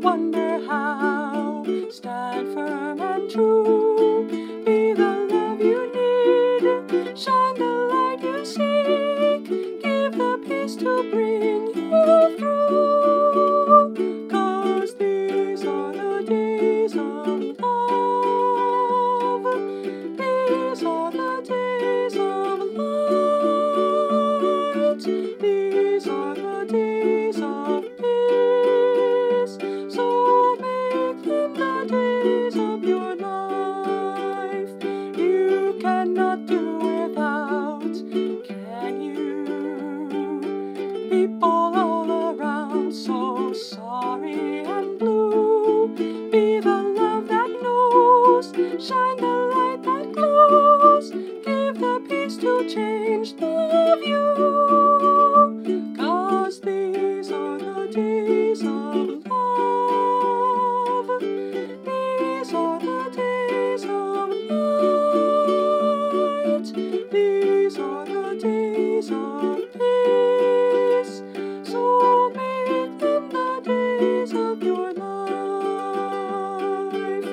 wonder how. Stand firm and true, be the love you need, shine the light you seek, give the peace to bring you through. 'Cause these are the days of love, these are the days of light, these are the days of peace, so make them the days of your life. You cannot do without, can you? People all around so sorry and blue, be the love that knows, shine the light that glows, give the peace to change the view. 'Cause these are the days of love, these are the days of light, these are the days of peace, so make them the days of your life.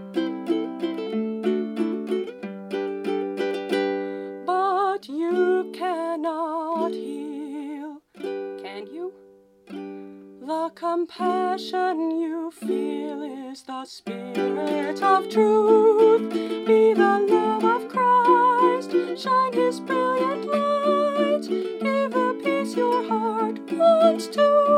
But you cannot heal, can you? The compassion you feel is the Spirit of truth. Be the love of Christ, shine His brilliant light, give the peace your heart wants to.